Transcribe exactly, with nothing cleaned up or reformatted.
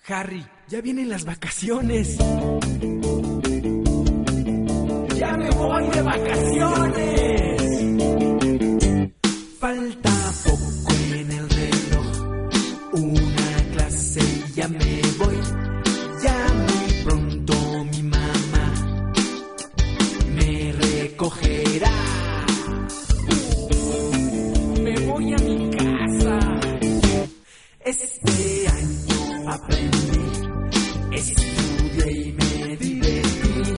Harry, ya vienen las vacaciones. ¡Ya me voy de vacaciones!